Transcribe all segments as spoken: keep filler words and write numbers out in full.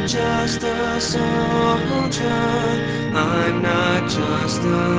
just a soldier, I'm not just a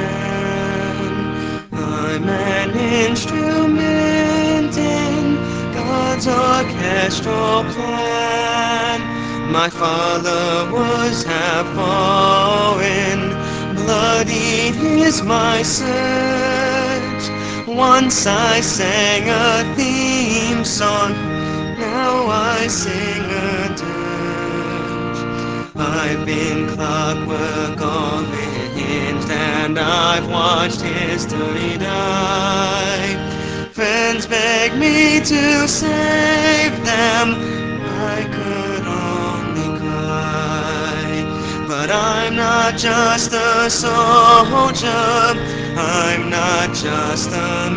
man. I'm an instrument in God's orchestral plan. My father was half fallen, bloodied is my search. Once I sang a theme song, now I sing a dirge. I've been clockwork orange and I've watched history die. Friends beg me to save them, I could only cry. But I'm not just a soldier, I'm not just a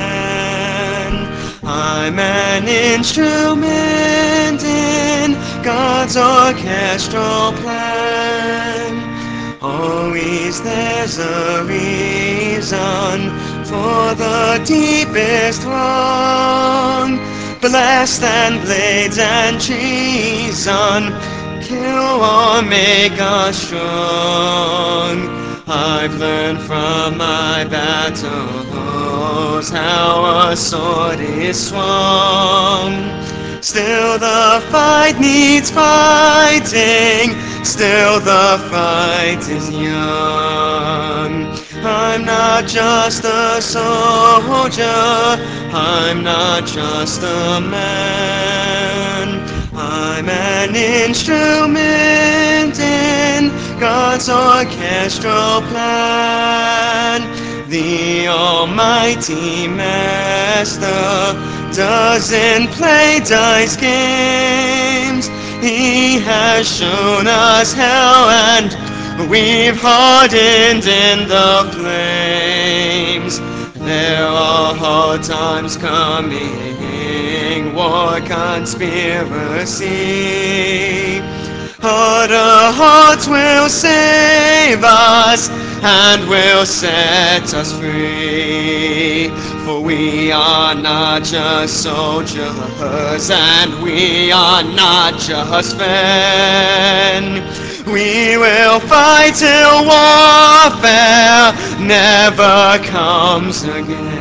man. I'm an instrument in God's orchestral plan. Always there's a reason for the deepest wrong. Blast and blades and treason kill or make us strong. I've learned from my battles how a sword is swung. Still the fight needs fighting, still the fight is young. I'm not just a soldier, I'm not just a man. I'm an instrument in God's orchestral plan. The Almighty Master doesn't play dice games. He has shown us how, and we've hardened in the flames. There are hard times coming, war conspiracy. Harder hearts will save us and will set us free. For we are not just soldiers and we are not just men. We will fight till warfare never comes again.